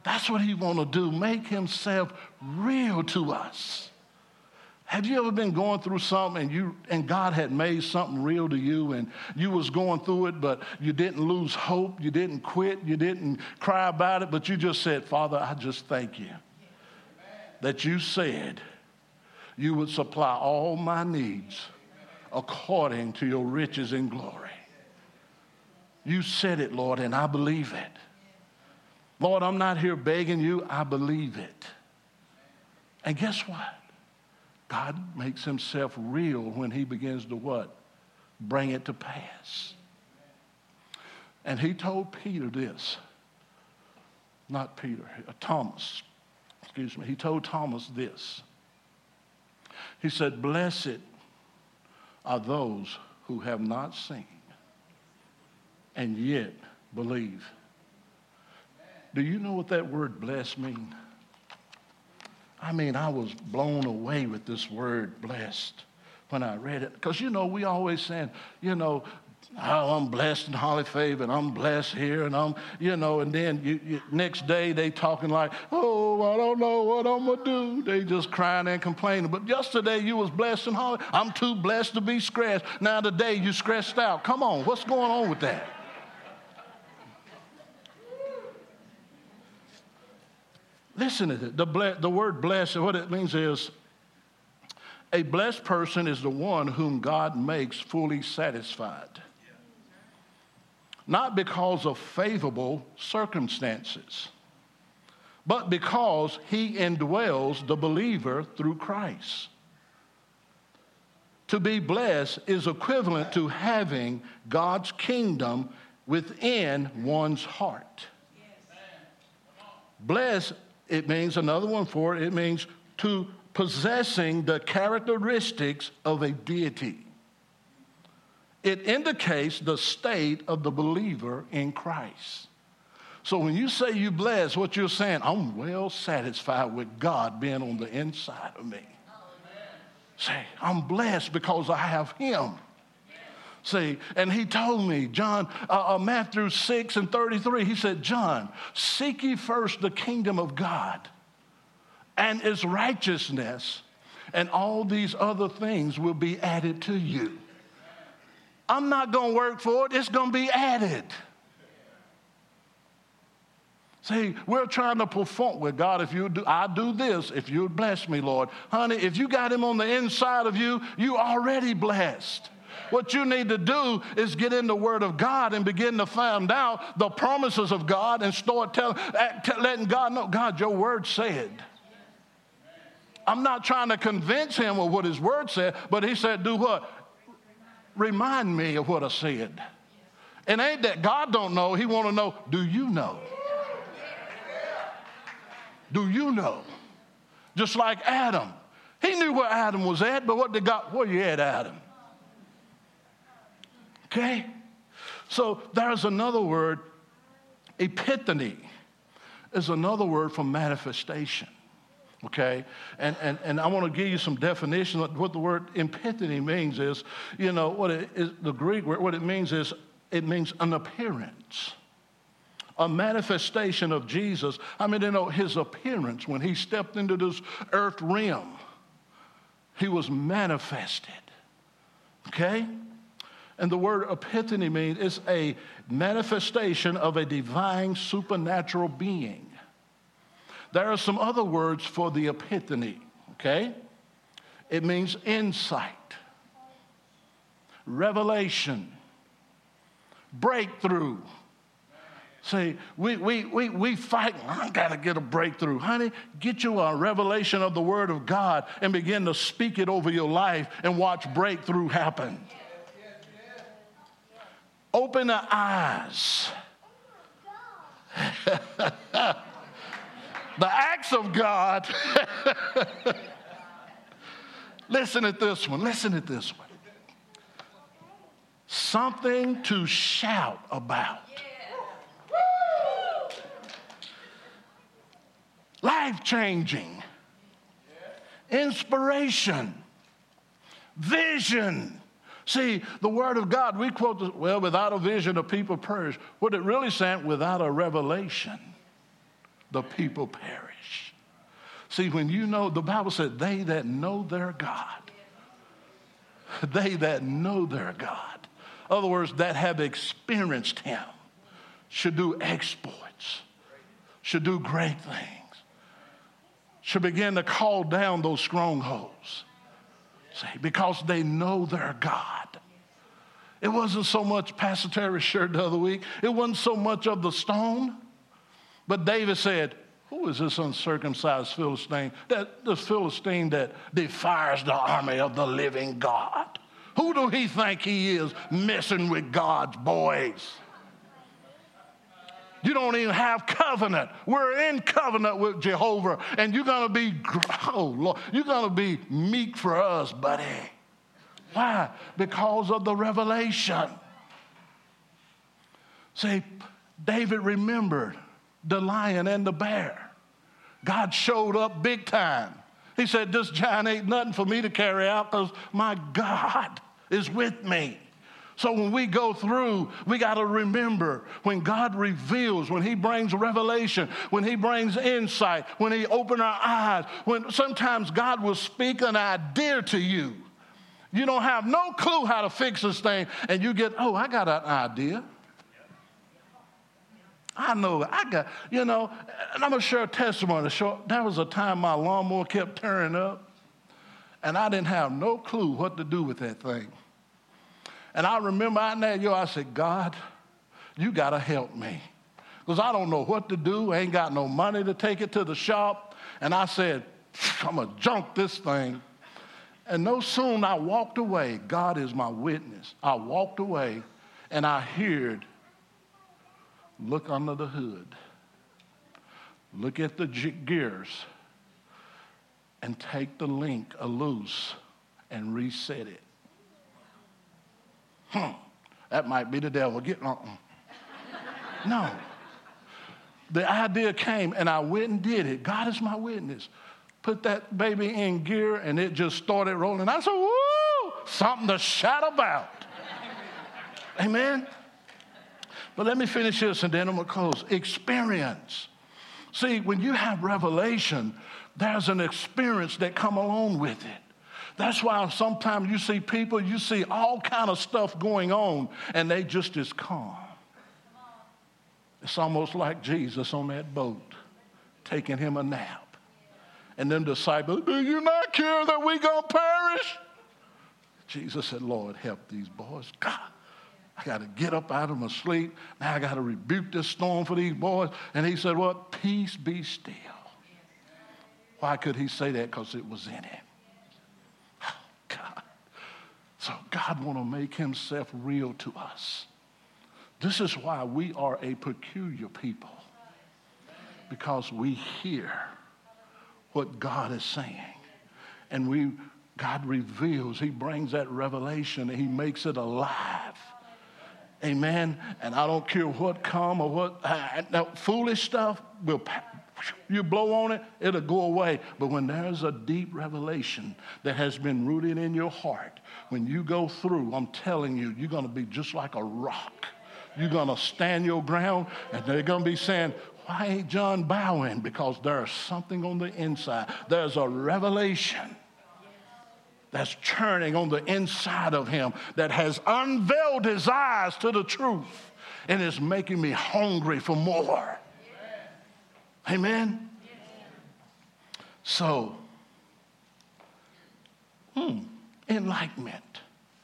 That's what he want to do, make himself real to us. Have you ever been going through something and you and God had made something real to you and you was going through it, but you didn't lose hope, you didn't quit, you didn't cry about it, but you just said, Father, I just thank you that you said you would supply all my needs according to your riches and glory. You said it, Lord, and I believe it. Lord, I'm not here begging you, I believe it. And guess what? God makes himself real when he begins to what? Bring it to pass. And he told Peter this. Not Peter, uh, Thomas. Excuse me. He told Thomas this. He said, blessed are those who have not seen and yet believe. Do you know what that word blessed means? I mean, I was blown away with this word blessed when I read it. Because, you know, we always saying, you know, oh, I'm blessed in Holly Favor, and I'm blessed here, and I'm, you know, and then you, you, next day they talking like, oh, I don't know what I'm going to do. They just crying and complaining. But yesterday you was blessed in Holly. I'm too blessed to be stressed. Now today you stressed out. Come on, what's going on with that? Listen to it. The, ble- the word blessed, what it means is a blessed person is the one whom God makes fully satisfied. Not because of favorable circumstances, but because he indwells the believer through Christ. To be blessed is equivalent to having God's kingdom within one's heart. Blessed, it means, another one for it, it means to possessing the characteristics of a deity. It indicates the state of the believer in Christ. So when you say you blessed, what you're saying, I'm well satisfied with God being on the inside of me. Say, I'm blessed because I have him. See, and he told me, John, uh, uh, Matthew six and thirty-three, he said, John, seek ye first the kingdom of God and its righteousness, and all these other things will be added to you. I'm not going to work for it. It's going to be added. See, we're trying to perform with God. If you do, I do this, if you would bless me, Lord. Honey, if you got him on the inside of you, you already blessed. What you need to do is get in the Word of God and begin to find out the promises of God and start telling, letting God know, God, your Word said. I'm not trying to convince him of what his Word said, but he said, do what? Remind me of what I said. And ain't that God don't know, he want to know, do you know? Do you know? Just like Adam. He knew where Adam was at, but what did God, where you at, Adam? Okay? So there's another word, epiphany is another word for manifestation. Okay? And, and, and I want to give you some definition of what the word epiphany means is, you know, what it is, the Greek word, what it means is, it means an appearance, a manifestation of Jesus. I mean, you know, his appearance when he stepped into this earth realm, he was manifested. Okay? And the word epiphany means it's a manifestation of a divine supernatural being. There are some other words for the epiphany, okay? It means insight, revelation, breakthrough. See, we, we, we, we fight, I got to get a breakthrough. Honey, get you a revelation of the Word of God and begin to speak it over your life and watch breakthrough happen. Open the eyes. The acts of God. Listen at this one. Listen at this one. Something to shout about. Life-changing. Inspiration. Vision. See, the Word of God, we quote, this, well, without a vision, the people perish. What it really saying, without a revelation, the people perish. See, when you know, the Bible said, they that know their God, they that know their God, in other words, that have experienced him, should do exploits, should do great things, should begin to call down those strongholds. See, because they know their God. It wasn't so much, Pastor Terry shared the other week, it wasn't so much of the stone, but David said, who is this uncircumcised Philistine, that this Philistine that defies the army of the living God? Who do he think he is, messing with God's boys? You don't even have covenant. We're in covenant with Jehovah, and you're going to be, oh Lord, you're going to be meek for us, buddy. Why? Because of the revelation. See, David remembered the lion and the bear. God showed up big time. He said, this giant ain't nothing for me to carry out because my God is with me. So when we go through, we got to remember when God reveals, when he brings revelation, when he brings insight, when he opens our eyes, when sometimes God will speak an idea to you. You don't have no clue how to fix this thing, and you get, oh, I got an idea. I know, I got, you know, and I'm going to share a testimony. There was a time my lawnmower kept tearing up, and I didn't have no clue what to do with that thing. And I remember out there, yo, I said, God, you got to help me. Because I don't know what to do. I ain't got no money to take it to the shop. And I said, I'm going to junk this thing. And no soon I walked away. God is my witness. I walked away and I heard, look under the hood. Look at the gears and take the link loose and reset it. Hmm, that might be the devil. Get uh-uh. No. The idea came, and I went and did it. God is my witness. Put that baby in gear, and it just started rolling. I said, woo, something to shout about. Amen? But let me finish this, and then I'm going to close. Experience. See, when you have revelation, there's an experience that come along with it. That's why sometimes you see people, you see all kind of stuff going on, and they just as calm. It's almost like Jesus on that boat, taking him a nap. And them disciples, do you not care that we gonna perish? Jesus said, Lord, help these boys. God, I got to get up out of my sleep. Now I got to rebuke this storm for these boys. And he said, what? Peace be still. Why could he say that? Because it was in him. God. So God want to make himself real to us. This is why we are a peculiar people. Because we hear what God is saying. And we, God reveals, he brings that revelation, and he makes it alive. Amen. And I don't care what come or what, uh, now, foolish stuff will you blow on it, it'll go away. But when there's a deep revelation that has been rooted in your heart, when you go through, I'm telling you, you're going to be just like a rock. You're going to stand your ground, and they're going to be saying, why ain't John bowing? Because there's something on the inside. There's a revelation that's churning on the inside of him that has unveiled his eyes to the truth and is making me hungry for more. Amen? So, hmm, enlightenment,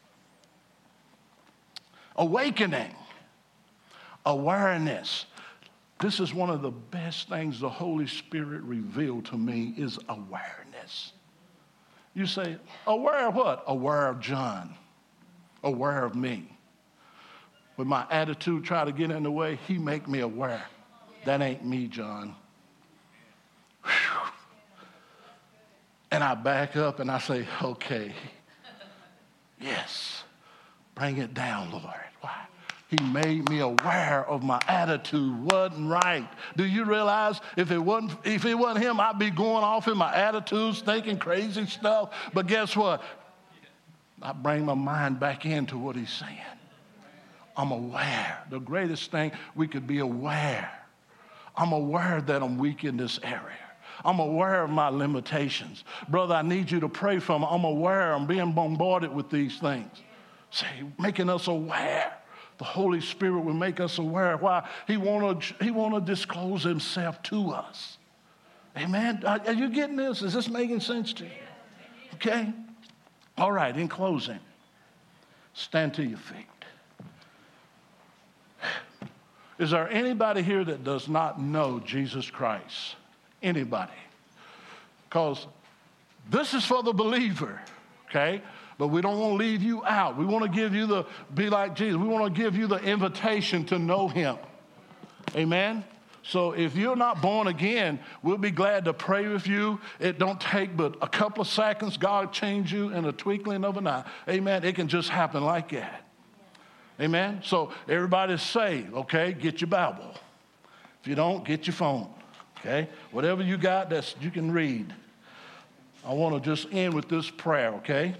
awakening, awareness. This is one of the best things the Holy Spirit revealed to me is awareness. You say, aware of what? Aware of John, aware of me. When my attitude try to get in the way, he make me aware. That ain't me, John. Whew. And I back up and I say, okay, yes, bring it down, Lord. Why? He made me aware of my attitude wasn't right. Do you realize if it wasn't, if it wasn't him, I'd be going off in my attitudes, thinking crazy stuff. But guess what? I bring my mind back into what he's saying. I'm aware. The greatest thing, we could be aware I'm aware that I'm weak in this area. I'm aware of my limitations. Brother, I need you to pray for me. I'm aware I'm being bombarded with these things. See, making us aware. The Holy Spirit will make us aware. Why? He want to he want to disclose himself to us. Amen? Are, are you getting this? Is this making sense to you? Okay? All right, in closing, stand to your feet. Is there anybody here that does not know Jesus Christ? Anybody? Because this is for the believer, okay? But we don't want to leave you out. We want to give you the, be like Jesus. We want to give you the invitation to know him. Amen? So if you're not born again, we'll be glad to pray with you. It don't take but a couple of seconds. God change you in a twinkling of an eye. Amen? It can just happen like that. Amen? So everybody's saved, okay? Get your Bible. If you don't, get your phone, okay? Whatever you got, that's you can read. I want to just end with this prayer, okay?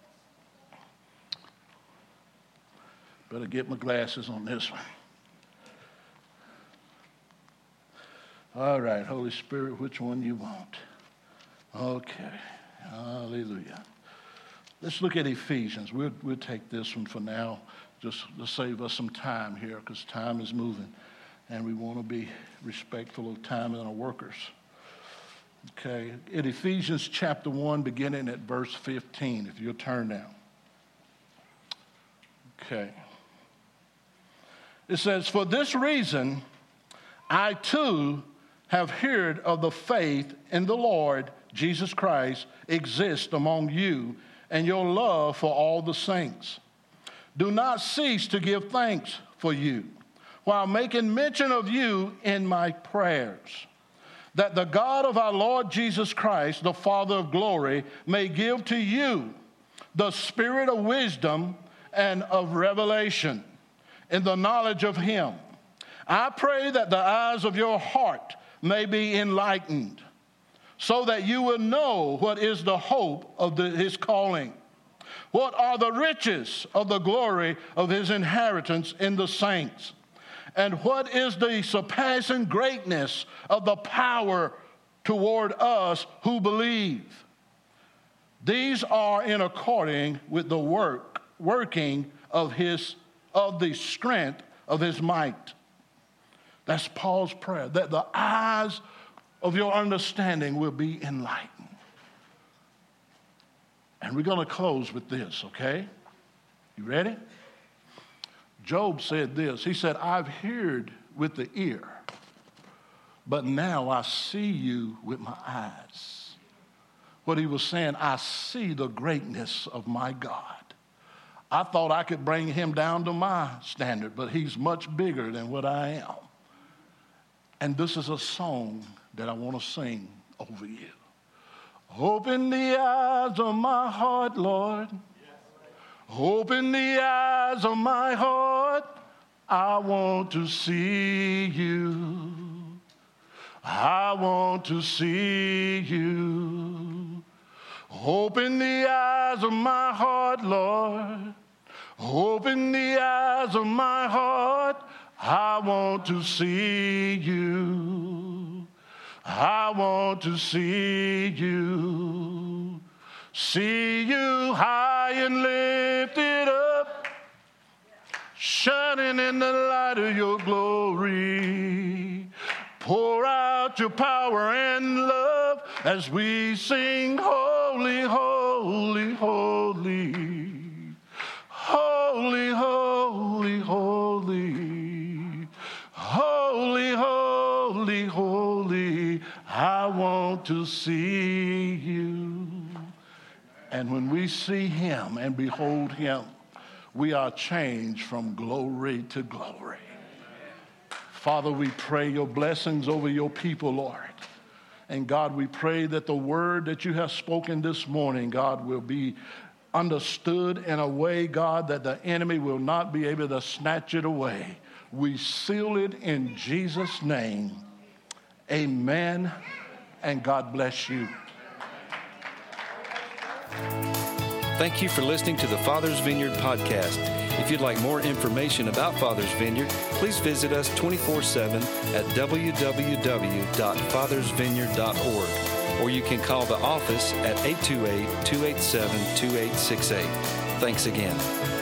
Better get my glasses on this one. All right, Holy Spirit, which one you want? Okay, hallelujah. Let's look at Ephesians. We'll, we'll take this one for now, just to save us some time here, because time is moving, and we want to be respectful of time and our workers. Okay, in Ephesians chapter one, beginning at verse fifteen, if you'll turn now. Okay. It says, "For this reason, I too have heard of the faith in the Lord Jesus Christ exist among you, and your love for all the saints. Do not cease to give thanks for you, while making mention of you in my prayers, that the God of our Lord Jesus Christ, the Father of glory, may give to you the spirit of wisdom and of revelation in the knowledge of him. I pray that the eyes of your heart may be enlightened, so that you will know what is the hope of the, his calling, what are the riches of the glory of his inheritance in the saints, and what is the surpassing greatness of the power toward us who believe. These are in according with the work working of his of the strength of his might." That's Paul's prayer, that the eyes of your understanding will be enlightened. And we're going to close with this, okay? You ready? Job said this. He said, "I've heard with the ear, but now I see you with my eyes." What he was saying, I see the greatness of my God. I thought I could bring him down to my standard, but he's much bigger than what I am. And this is a song that I want to sing over you. Open the eyes of my heart, Lord. Open the eyes of my heart. I want to see you. I want to see you. Open the eyes of my heart, Lord. Open the eyes of my heart. I want to see you. I want to see you. See you high and lifted up, shining in the light of your glory. Pour out your power and love as we sing, holy, holy, holy. Holy, holy, holy. Holy, holy, holy. I want to see you. And when we see him and behold him, we are changed from glory to glory. Father, we pray your blessings over your people, Lord. And God, we pray that the word that you have spoken this morning, God, will be understood in a way, God, that the enemy will not be able to snatch it away. We seal it in Jesus' name. Amen. And God bless you. Thank you for listening to the Father's Vineyard podcast. If you'd like more information about Father's Vineyard, please visit us twenty-four seven at w w w dot fathers vineyard dot org, or you can call the office at eight two eight, two eight seven, two eight six eight. Thanks again.